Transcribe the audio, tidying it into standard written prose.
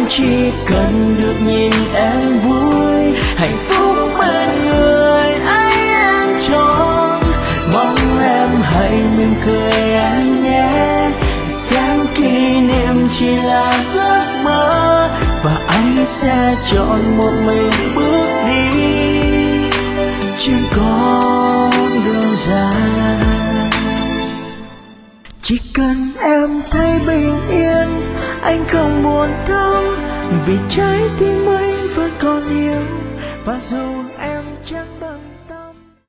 chỉ cần được nhìn em vui, hạnh phúc bên người ấy em chọn. Mong em hãy mỉm cười em nhé, xem kỷ niệm chỉ là giấc mơ, và anh sẽ chọn một mình bước đi trên con đường dài. Chỉ cần em thấy bình yên, anh không buồn đâu, vì trái tim anh vẫn còn yêu. Và dù em